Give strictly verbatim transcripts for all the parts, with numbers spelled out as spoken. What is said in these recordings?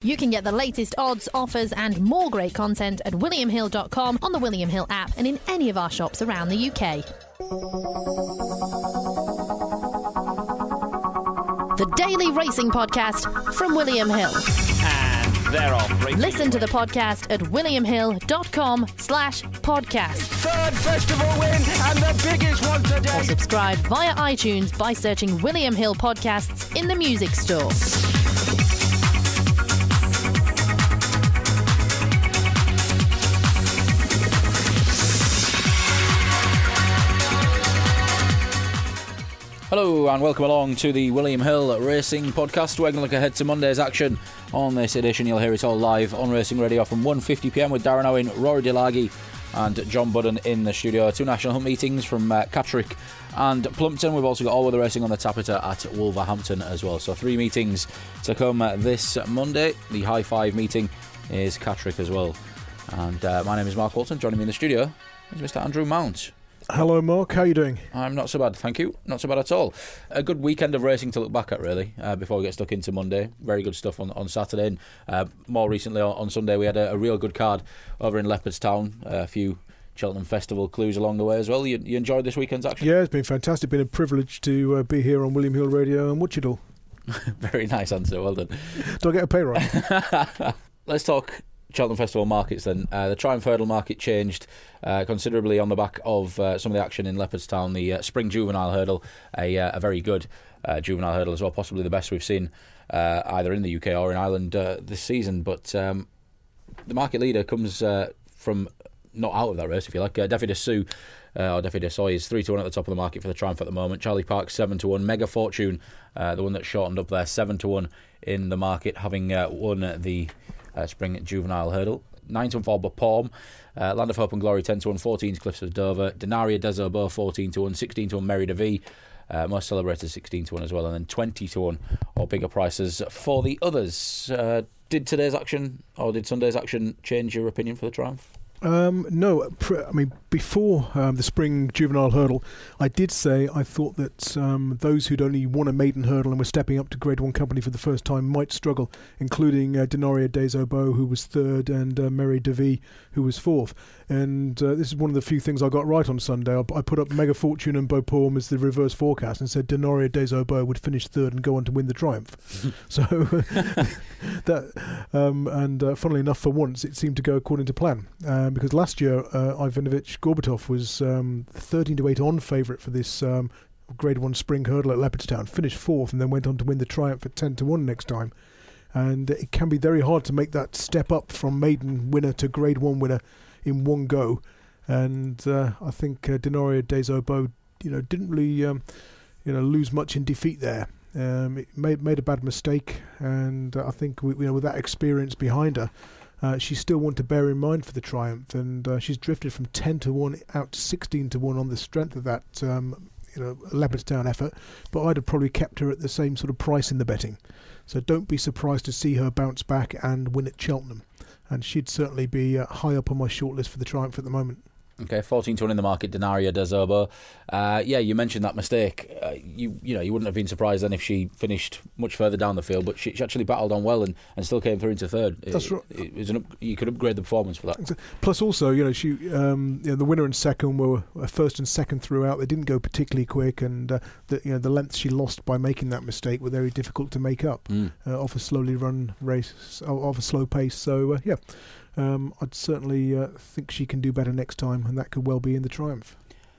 You can get the latest odds, offers and more great content at william hill dot com, on the William Hill app and in any of our shops around the U K. The Daily Racing Podcast from William Hill. And they're off. Racing. Listen to the podcast at william hill dot com slash podcast. Third festival win and the biggest one today. Or subscribe via iTunes by searching William Hill Podcasts in the music store. Hello and welcome along to the William Hill Racing Podcast. We're going to look ahead to Monday's action. On this edition you'll hear it all live on Racing Radio from one fifty p m with Darren Owen, Rory Delaghi and John Budden in the studio. Two national hunt meetings from uh, Catterick and Plumpton. We've also got all weather racing on the Tapita at Wolverhampton as well. So three meetings to come uh, this Monday. The High Five meeting is Catterick as well. And uh, my name is Mark Walton. Joining me in the studio is Mister Andrew Mount. Hello Mark, how are you doing? I'm not so bad, thank you. Not so bad at all. A good weekend of racing to look back at, really, uh, before we get stuck into Monday. Very good stuff on, on Saturday. And uh, more recently on, on Sunday, we had a, a real good card over in Leopardstown. Uh, a few Cheltenham Festival clues along the way as well. You, you enjoyed this weekend's action? Yeah, it's been fantastic. Been a privilege to uh, be here on William Hill Radio and watch it all. Very nice answer, well done. Do I get a pay rise? Let's talk Cheltenham Festival markets then. Uh, the Triumph Hurdle market changed uh, considerably on the back of uh, some of the action in Leopardstown. The uh, Spring Juvenile Hurdle, a, uh, a very good uh, juvenile hurdle as well, possibly the best we've seen uh, either in the U K or in Ireland uh, this season. But um, the market leader comes uh, from not out of that race, if you like. Uh, Defi de Sue, uh, or Defi de Soy, is three to one at the top of the market for the Triumph at the moment. Charlie Park seven to one. Mega Fortune, uh, the one that shortened up there, seven to one in the market, having uh, won the Uh, Spring Juvenile Hurdle. nine to one for Bapaume. uh, Land of Hope and Glory ten to one. fourteen Cliffs of Dover. Denaria des Aubers fourteen to one. sixteen to one Mary de Vie. Uh, Most Celebrated sixteen to one as well. And then twenty to one or bigger prices for the others. Uh, did today's action or did Sunday's action change your opinion for the Triumph? Um, no, pr- I mean, before um, the Spring Juvenile Hurdle, I did say I thought that um, those who'd only won a maiden hurdle and were stepping up to Grade one company for the first time might struggle, including uh, Denaria des Aubers, who was third, and uh, Mary de Vie, who was fourth. And uh, this is one of the few things I got right on Sunday. I, I put up Mega Fortune and Bapaume as the reverse forecast and said Denaria des Aubers would finish third and go on to win the Triumph. so, that um, and uh, funnily enough, for once, it seemed to go according to plan. Um, because last year uh, Ivanovich Gorbatov was um, thirteen to eight on favourite for this um, Grade one Spring Hurdle at Leopardstown, finished fourth and then went on to win the Triumph at ten to one next time. And it can be very hard to make that step up from maiden winner to Grade one winner in one go. And uh, I think uh, Denaria des Aubers, you know, didn't really um, you know lose much in defeat there. Um, it made made a bad mistake, and uh, I think we, you know with that experience behind her, Uh, she's still one to bear in mind for the Triumph, and uh, she's drifted from ten to one out to sixteen to one on the strength of that um, you know Leopardstown effort. But I'd have probably kept her at the same sort of price in the betting. So don't be surprised to see her bounce back and win at Cheltenham. And she'd certainly be uh, high up on my shortlist for the Triumph at the moment. Okay, fourteen to one in the market, Denaria des Aubers. Uh, yeah, you mentioned that mistake. Uh, you you know, you wouldn't have been surprised then if she finished much further down the field, but she, she actually battled on well and, and still came through into third. That's it, right. It was an up, you could upgrade the performance for that. Plus, also, you know, she um, you know, the winner and second were first and second throughout. They didn't go particularly quick, and uh, the you know the lengths she lost by making that mistake were very difficult to make up mm. uh, off a slowly run race, off a slow pace. So uh, yeah. Um, I'd certainly uh, think she can do better next time, and that could well be in the Triumph.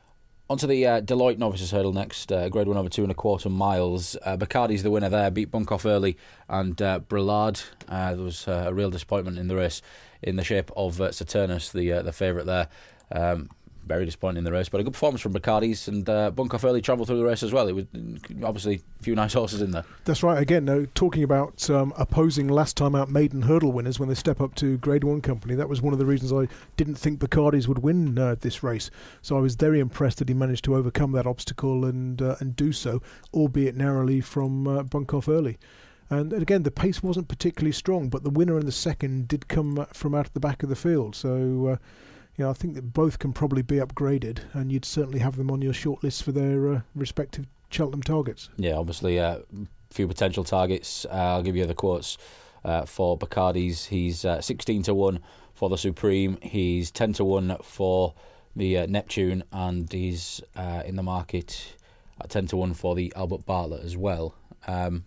On to the uh, Deloitte Novices Hurdle next, uh, Grade one over two and a quarter miles. Uh, Bacardi's the winner there, beat Bunkoff early, and uh, Brillard. Uh, there was uh, a real disappointment in the race in the shape of uh, Saturnus, the uh, the favourite there. Um, very disappointing in the race, but a good performance from Bacardi's, and uh, Bunkoff early travelled through the race as well. It was obviously a few nice horses in there. That's right. Again, no, talking about um, opposing last time out maiden hurdle winners when they step up to Grade one company, that was one of the reasons I didn't think Bacardi's would win uh, this race. So I was very impressed that he managed to overcome that obstacle and uh, and do so, albeit narrowly, from uh, Bunkoff early. And again, the pace wasn't particularly strong, but the winner and the second did come from out of the back of the field. So, uh, you know, I think that both can probably be upgraded, and you'd certainly have them on your shortlist for their uh, respective Cheltenham targets. Yeah, obviously a uh, few potential targets. Uh, I'll give you the quotes uh, for Bacardi's. He's uh, sixteen to one for the Supreme. He's ten to one for the uh, Neptune, and he's uh, in the market at ten to one for the Albert Bartlett as well. Um,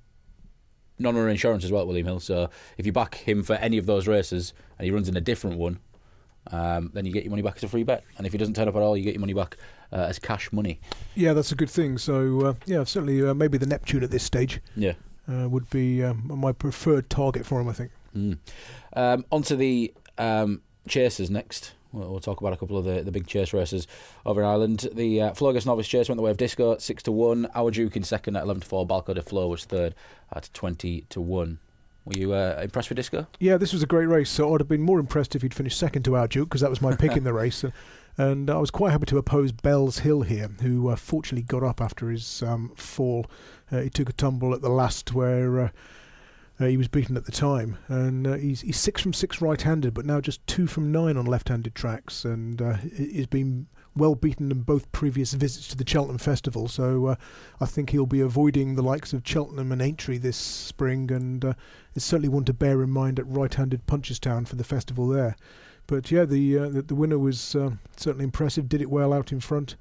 non-runner insurance as well, William Hill. So if you back him for any of those races and he runs in a different one, um, then you get your money back as a free bet. And if he doesn't turn up at all, you get your money back uh, as cash money. Yeah, that's a good thing. So uh, yeah, certainly uh, maybe the Neptune at this stage. Yeah, uh, would be um, my preferred target for him, I think. Mm. Um, on to the um, chasers next. We'll, we'll talk about a couple of the, the big chase races over in Ireland. The uh, Flogas Novice Chase went the way of Disco at six to one. Our Duke in second at eleven to four. Balco de Flo was third at twenty to one. Were you uh, impressed with Disco? Yeah, this was a great race. So I'd have been more impressed if he'd finished second to Our Duke, because that was my pick in the race. And I was quite happy to oppose Bell's Hill here, who uh, fortunately got up after his um, fall. Uh, he took a tumble at the last where uh, uh, he was beaten at the time. And uh, he's, he's six from six right-handed, but now just two from nine on left-handed tracks. And uh, he's been well beaten in both previous visits to the Cheltenham Festival. So uh, I think he'll be avoiding the likes of Cheltenham and Aintree this spring. And uh, it's certainly one to bear in mind at right-handed Punchestown for the festival there. But yeah, the uh, the, the winner was uh, certainly impressive. Did it well out in front,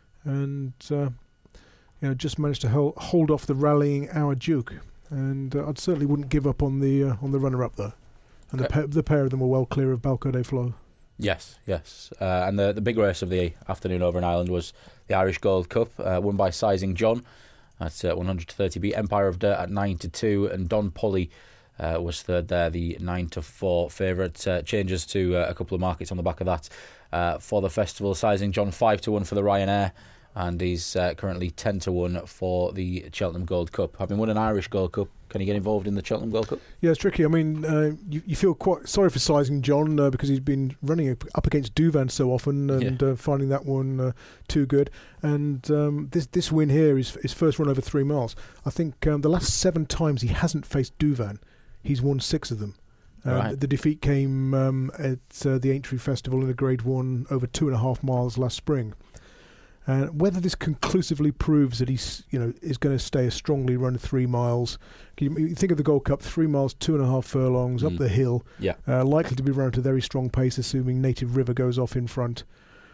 and uh, you know just managed to hold, hold off the rallying Our Duke. And uh, I'd certainly wouldn't give up on the uh, on the runner-up though. And okay. the pair, the pair of them were well clear of Balco de Flo. Yes, yes. Uh, and the the big race of the afternoon over in Ireland was the Irish Gold Cup, uh, won by Sizing John at uh, one hundred to thirty. Beat Empire of Dirt at nine to two, and Don Polly Uh, was third there, the nine to four favourite. Uh, changes to uh, a couple of markets on the back of that uh, for the festival. Sizing John five to one for the Ryanair, and he's uh, currently ten to one for the Cheltenham Gold Cup. Having won an Irish Gold Cup, can he get involved in the Cheltenham Gold Cup? Yeah, it's tricky. I mean, uh, you, you feel quite sorry for Sizing John uh, because he's been running up against Douvan so often and yeah. uh, finding that one uh, too good. And um, this this win here is his first run over three miles. I think um, the last seven times he hasn't faced Douvan, he's won six of them. Um, right. The defeat came um, at uh, the Aintree Festival in a Grade One over two and a half miles last spring. Uh, whether this conclusively proves that he's, you know, is going to stay a strongly run three miles. You, you think of the Gold Cup, three miles, two and a half furlongs mm. up the hill. Yeah, uh, likely to be run at a very strong pace, assuming Native River goes off in front.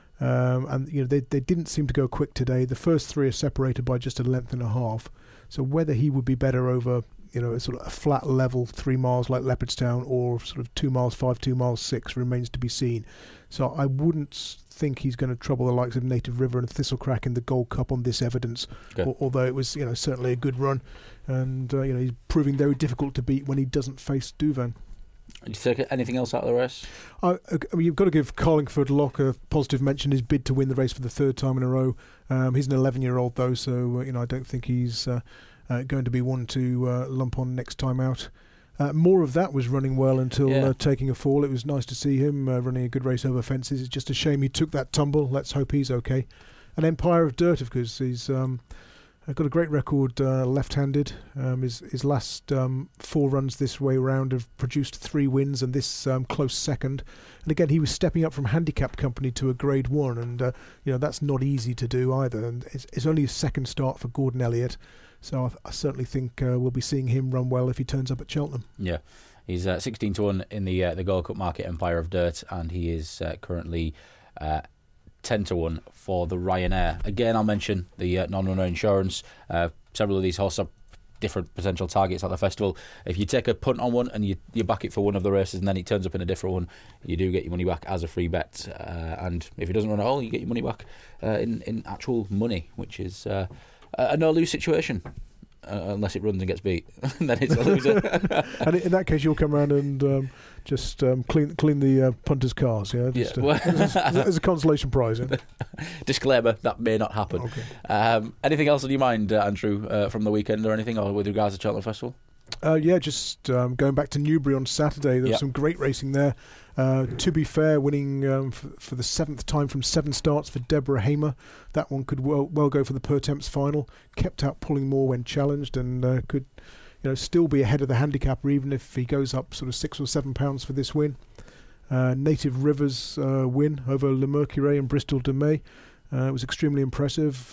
Um, and you know they they didn't seem to go quick today. The first three are separated by just a length and a half. So whether he would be better over, you know, a sort of a flat level three miles like Leopardstown or sort of two miles five, two miles six remains to be seen. So I wouldn't think he's going to trouble the likes of Native River and Thistlecrack in the Gold Cup on this evidence. Okay. Although it was, you know, certainly a good run, and uh, you know he's proving very difficult to beat when he doesn't face Douvan. Do you take anything else out of the race? I, I mean, you've got to give Carlingford Lock a positive mention. His bid to win the race for the third time in a row. Um, he's an eleven-year-old though, so uh, you know I don't think he's uh, uh, going to be one to uh, lump on next time out. Uh, more of that was running well until yeah. uh, taking a fall. It was nice to see him uh, running a good race over fences. It's just a shame he took that tumble. Let's hope he's okay. And Empire of Dirt, of course, he's um, got a great record uh, left-handed. Um, his his last um, four runs this way round have produced three wins and this um, close second. And again, he was stepping up from handicap company to a Grade One, and uh, you know that's not easy to do either. And it's, it's only his second start for Gordon Elliott. So I, I certainly think uh, we'll be seeing him run well if he turns up at Cheltenham. Yeah, he's uh, sixteen to one in the uh, the Gold Cup market, Empire of Dirt, and he is uh, currently uh, ten to one for the Ryanair. Again, I'll mention the uh, non-runner insurance. Uh, several of these horses are different potential targets at the festival. If you take a punt on one and you you back it for one of the races and then it turns up in a different one, you do get your money back as a free bet. Uh, and if it doesn't run at all, you get your money back uh, in, in actual money, which is... Uh, a no-lose situation, uh, unless it runs and gets beat. Then it's a loser. And in that case, you'll come around and um, just um, clean clean the uh, punters' cars, yeah? Just, yeah. Well, uh, as, a, as a consolation prize. Yeah? Disclaimer, that may not happen. Okay. Um, anything else on your mind, uh, Andrew, uh, from the weekend or anything, or with regards to Cheltenham Festival? Uh, yeah, just um, going back to Newbury on Saturday, there was yep. some great racing there. Uh, to be fair, winning um, for, for the seventh time from seven starts for Deborah Hamer. That one could well, well go for the Pertemps final. Kept out pulling more when challenged, and uh, could, you know, still be ahead of the handicapper even if he goes up sort of six or seven pounds for this win. Uh, Native River's uh, win over Le Mercure and Bristol de Mai uh, was extremely impressive.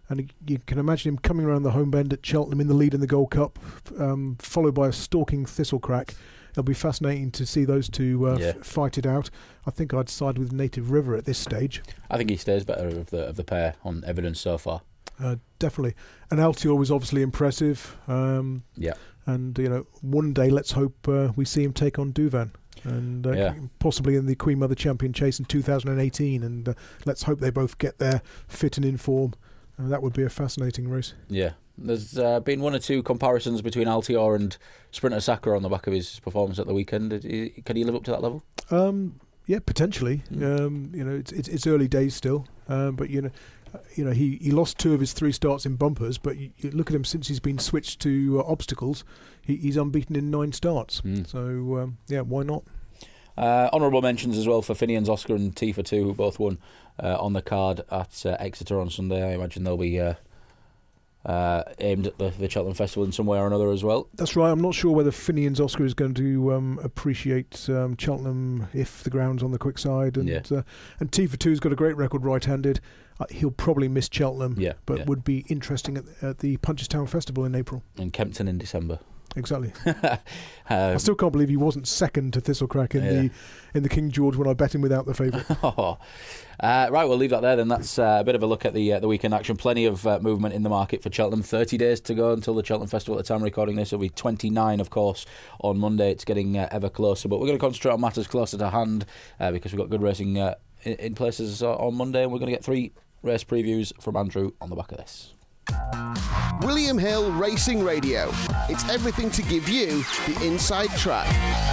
And you can imagine him coming around the home bend at Cheltenham in the lead in the Gold Cup, um, followed by a stalking Thistlecrack. It'll be fascinating to see those two uh, yeah. f- fight it out. I think I'd side with Native River at this stage. I think he stays better of the of the pair on evidence so far. Uh, definitely. And Altior was obviously impressive. Um, yeah. And, you know, one day let's hope uh, we see him take on Douvan. And uh, yeah. possibly in the Queen Mother Champion Chase in two thousand eighteen. And uh, let's hope they both get there fit and in form. Uh, that would be a fascinating race. Yeah. There's uh, been one or two comparisons between Altior and Sprinter Saka on the back of his performance at the weekend. Can he live up to that level? Um, yeah, potentially. Mm. Um, you know, it's, it's it's early days still, um, but you know, uh, you know, he, he lost two of his three starts in bumpers. But you, you look at him since he's been switched to uh, obstacles, he, he's unbeaten in nine starts. Mm. So um, yeah, why not? Uh, honourable mentions as well for Finian's Oscar and Tifa two, who both won uh, on the card at uh, Exeter on Sunday. I imagine they'll be uh, uh, aimed at the, the Cheltenham Festival in some way or another as well. That's right. I'm not sure whether Finian's Oscar is going to um, appreciate um, Cheltenham if the ground's on the quick side. And yeah. uh, and Tifa two's got a great record right-handed. Uh, he'll probably miss Cheltenham, yeah, but yeah. would be interesting at, at the Punchestown Festival in April. And Kempton in December. Exactly. um, I still can't believe he wasn't second to Thistlecrack in yeah. the in the King George when I bet him without the favourite. oh. uh, right, we'll leave that there then. That's uh, a bit of a look at the uh, the weekend action. Plenty of uh, movement in the market for Cheltenham. thirty days to go until the Cheltenham Festival at the time of recording this. It'll be twenty-nine, of course, on Monday. It's getting uh, ever closer. But we're going to concentrate on matters closer to hand uh, because we've got good racing uh, in, in places uh, on Monday. And we're going to get three race previews from Andrew on the back of this. William Hill Racing Radio. It's everything to give you the inside track.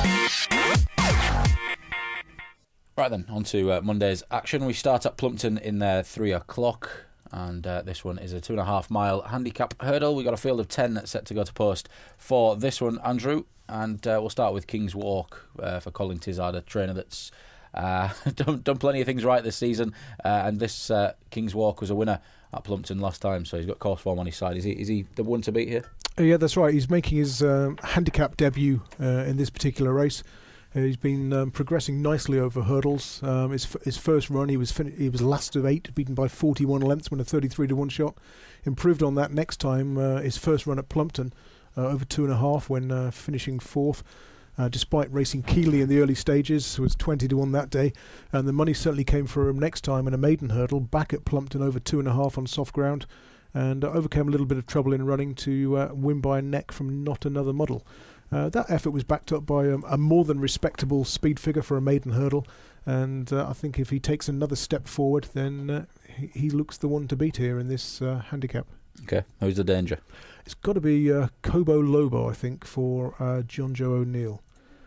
Right then, on to uh, Monday's action. We start at Plumpton in uh, three o'clock, and uh, this one is a two and a half mile handicap hurdle. We've got a field of ten set to go to post for this one, Andrew, and uh, we'll start with King's Walk uh, for Colin Tizard, a trainer that's uh, done, done plenty of things right this season, uh, and this uh, King's Walk was a winner at Plumpton last time, so he's got course form on his side. Is he is he the one to beat here? Uh, yeah, that's right. He's making his um, handicap debut uh, in this particular race. Uh, he's been um, progressing nicely over hurdles. Um, his f- his first run, he was fin- he was last of eight, beaten by forty-one lengths, won a thirty-three to one shot. Improved on that next time. Uh, his first run at Plumpton, uh, over two and a half, when uh, finishing fourth. Uh, despite racing Keeley in the early stages, was twenty to one that day, and the money certainly came for him next time in a maiden hurdle back at Plumpton over two and a half on soft ground, and uh, overcame a little bit of trouble in running to uh, win by a neck from Not Another Muddle. Uh, that effort was backed up by um, a more than respectable speed figure for a maiden hurdle, and uh, I think if he takes another step forward, then uh, he, he looks the one to beat here in this uh, handicap. Okay, who's the danger? It's got to be uh, Cobo Lobo, I think, for uh, John Joe O'Neill.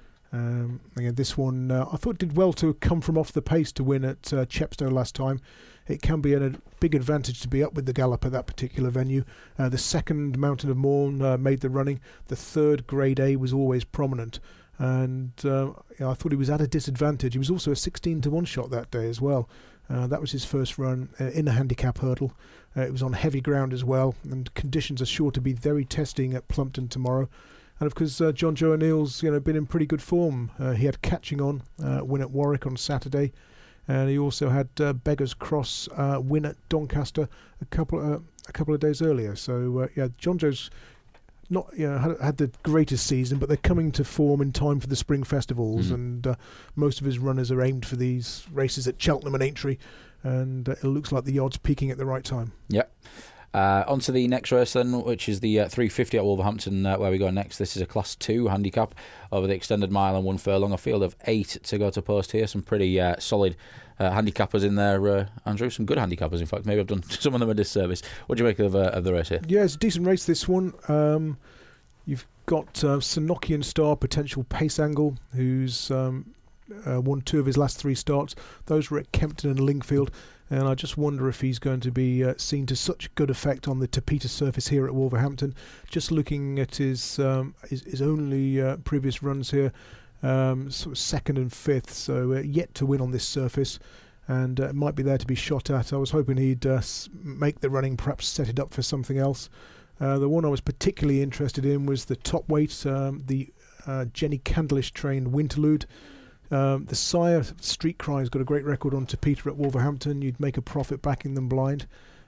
Um, again, this one uh, I thought did well to come from off the pace to win at uh, Chepstow last time. It can be a big advantage to be up with the gallop at that particular venue. Uh, the second Mountain of Morn uh, made the running. The third Grade A was always prominent, and uh, you know, I thought he was at a disadvantage. He was also a sixteen to one shot that day as well. Uh, that was his first run uh, in a handicap hurdle. Uh, it was on heavy ground as well, and conditions are sure to be very testing at Plumpton tomorrow. And of course, uh, John Joe O'Neill's you know been in pretty good form. Uh, he had Catching On uh, win at Warwick on Saturday, and he also had uh, Beggar's Cross uh, win at Doncaster a couple uh, a couple of days earlier. So uh, yeah, John Joe's not you know had, had the greatest season, but they're coming to form in time for the spring festivals, mm. and uh, most of his runners are aimed for these races at Cheltenham and Aintree, and uh, it looks like the odds peaking at the right time. Yep. Uh, on to the next race then, which is the uh, three fifty at Wolverhampton, uh, where we go next. This is a Class two handicap over the extended mile and one furlong. A field of eight to go to post here. Some pretty uh, solid uh, handicappers in there, uh, Andrew. Some good handicappers, in fact. Maybe I've done some of them a disservice. What do you make of, uh, of the race here? Yeah, it's a decent race, this one. Um, you've got uh, Sanokian Star, potential pace angle, who's um, uh, won two of his last three starts. Those were at Kempton and Lingfield. And I just wonder if he's going to be uh, seen to such good effect on the Tapeta surface here at Wolverhampton. Just looking at his um, his, his only uh, previous runs here, um, sort of second and fifth, so uh, yet to win on this surface, and uh, might be there to be shot at. I was hoping he'd uh, make the running, perhaps set it up for something else. Uh, the one I was particularly interested in was the top weight, um, the uh, Jenny Candlish trained Winterlude. Um, the sire, Street Cry, has got a great record on Tapeta at Wolverhampton. You'd make a profit backing them blind.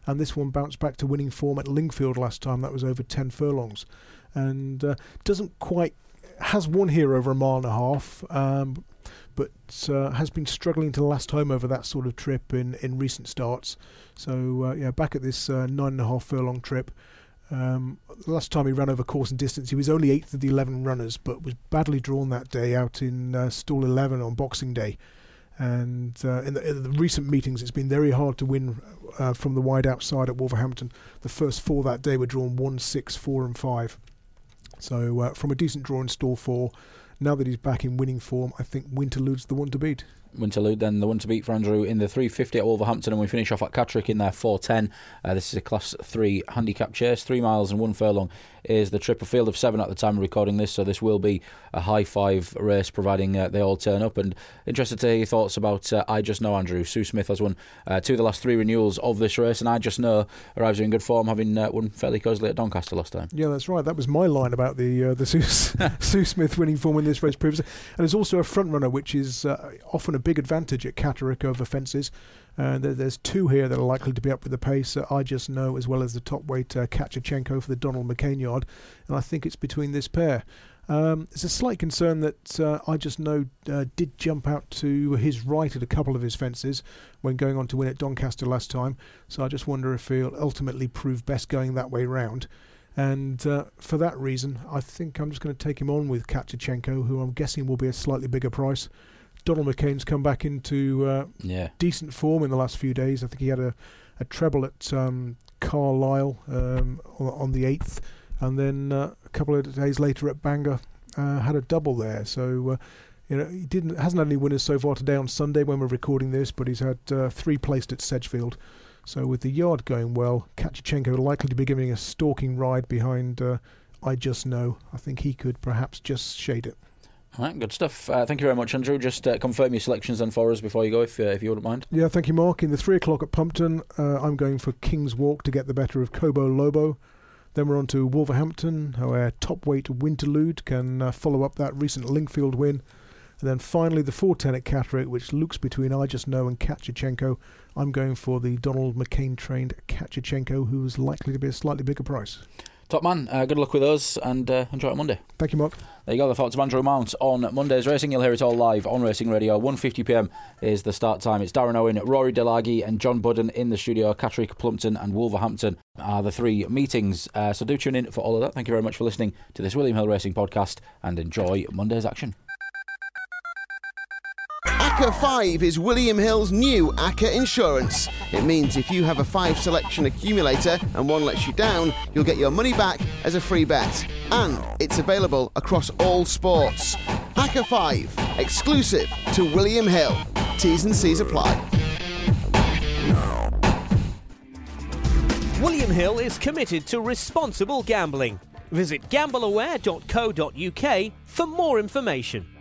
and this one bounced back to winning form at Lingfield last time. That was over ten furlongs, and uh, doesn't quite has won here over a mile and a half, um, but uh, has been struggling to last home over that sort of trip in, in recent starts. So uh, yeah, back at this uh, nine and a half furlong trip. Um, the last time he ran over course and distance, he was only eighth of the eleven runners, but was badly drawn that day out in uh, stall eleven on Boxing Day. And uh, in, the, in the recent meetings, it's been very hard to win uh, from the wide outside at Wolverhampton. The first four that day were drawn one, six, four, and five. So uh, from a decent draw in stall four, now that he's back in winning form, I think Winterlude's the one to beat. Winterlude then the one to beat for Andrew in the three fifty at Wolverhampton, and we finish off at Catterick in their four ten. Uh, this is a class three handicap chase, three miles and one furlong is the trip, a field of seven at the time of recording this, so this will be a high five race providing uh, they all turn up. And interested to hear your thoughts about uh, I Just Know, Andrew. Sue Smith has won uh, two of the last three renewals of this race, and I Just Know arrives in good form, having uh, won fairly cosily at Doncaster last time. Yeah, that's right. That was my line about the uh, the Sue, Sue Smith winning form in this race previously. And there's also a front runner, which is uh, often a big advantage at Catterick over fences. Uh, there, there's two here that are likely to be up with the pace. Uh, I Just Know, as well as the top weight uh, Kachachenko for the Donald McCain yard, and I think it's between this pair. Um, there's a slight concern that uh, I Just Know uh, did jump out to his right at a couple of his fences when going on to win at Doncaster last time, so I just wonder if he'll ultimately prove best going that way round. And uh, for that reason, I think I'm just going to take him on with Kachachenko, who I'm guessing will be a slightly bigger price. Donald McCain's come back into uh, yeah. decent form in the last few days. I think he had a, a treble at um, Carlisle um, on, on the eighth, and then uh, a couple of days later at Bangor uh, had a double there. So uh, you know, he didn't hasn't had any winners so far today on Sunday when we're recording this, but he's had uh, three placed at Sedgefield. So with the yard going well, Kachachenko likely to be giving a stalking ride behind uh, I Just Know. I think he could perhaps just shade it. All right, good stuff. Uh, thank you very much, Andrew. Just uh, confirm your selections then for us before you go, if uh, if you wouldn't mind. Yeah, thank you, Mark. In the three o'clock at Pumpton, uh, I'm going for King's Walk to get the better of Cobo Lobo. Then we're on to Wolverhampton, where top weight Winterlude can uh, follow up that recent Lingfield win. And then finally the four ten at Catterick, which looks between I Just Know and Kachachenko. I'm going for the Donald McCain trained Kachachenko, who's likely to be a slightly bigger price. Top man, uh, good luck with us, and uh, enjoy it Monday. Thank you, Mark. There you go, the thoughts of Andrew Mount on Monday's racing. You'll hear it all live on Racing Radio. one fifty p m is the start time. It's Darren Owen, Rory Delaghy and John Budden in the studio. Catterick, Plumpton and Wolverhampton are the three meetings. Uh, so do tune in for all of that. Thank you very much for listening to this William Hill Racing podcast, and enjoy Monday's action. A C C A five is William Hill's new A C C A Insurance. It means if you have a five selection accumulator and one lets you down, you'll get your money back as a free bet. And it's available across all sports. A C C A five, exclusive to William Hill. T's and C's apply. William Hill is committed to responsible gambling. Visit gamble aware dot co dot uk for more information.